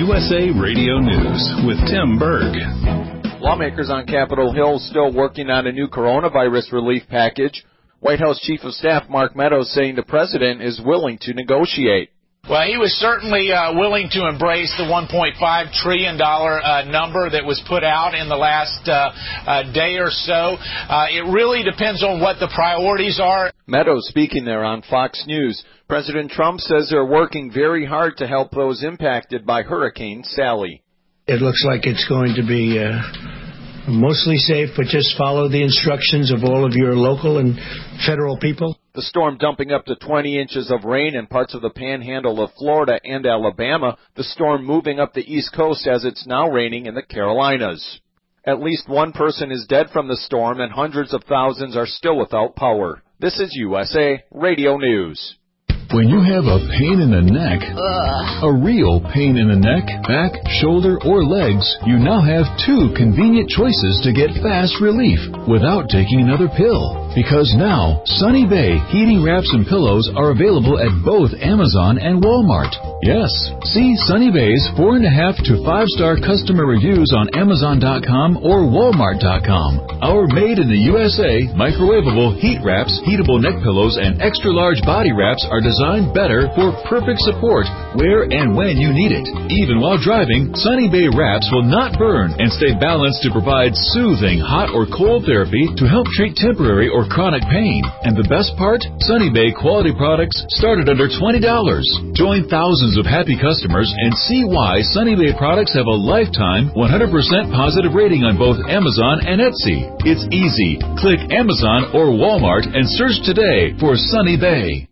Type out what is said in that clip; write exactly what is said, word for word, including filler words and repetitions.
U S A Radio News with Tim Berg. Lawmakers on Capitol Hill still working on a new coronavirus relief package. White House Chief of Staff Mark Meadows saying the president is willing to negotiate. Well, he was certainly uh, willing to embrace the one point five trillion dollars uh, number that was put out in the last uh, uh, day or so. Uh, it really depends on what the priorities are. Meadows speaking there on Fox News. President Trump says they're working very hard to help those impacted by Hurricane Sally. It looks like it's going to be uh, mostly safe, but just follow the instructions of all of your local and federal people. The storm dumping up to twenty inches of rain in parts of the panhandle of Florida and Alabama. The storm moving up the East Coast as it's now raining in the Carolinas. At least one person is dead from the storm and hundreds of thousands are still without power. This is U S A Radio News. When you have a pain in the neck, Ugh. a real pain in the neck, back, shoulder, or legs, you now have two convenient choices to get fast relief without taking another pill. Because now, Sunny Bay heating wraps and pillows are available at both Amazon and Walmart. Yes, see Sunny Bay's four and a half to five star customer reviews on Amazon dot com or Walmart dot com. Our made in the U S A microwavable heat wraps, heatable neck pillows, and extra large body wraps are designed better for perfect support where and when you need it. Even while driving, Sunny Bay wraps will not burn and stay balanced to provide soothing hot or cold therapy to help treat temporary or chronic pain. And the best part? Sunny Bay quality products start at under twenty dollars. Join thousands of happy customers and see why Sunny Bay products have a lifetime one hundred percent positive rating on both Amazon and Etsy. It's easy. Click Amazon or Walmart and search today for Sunny Bay.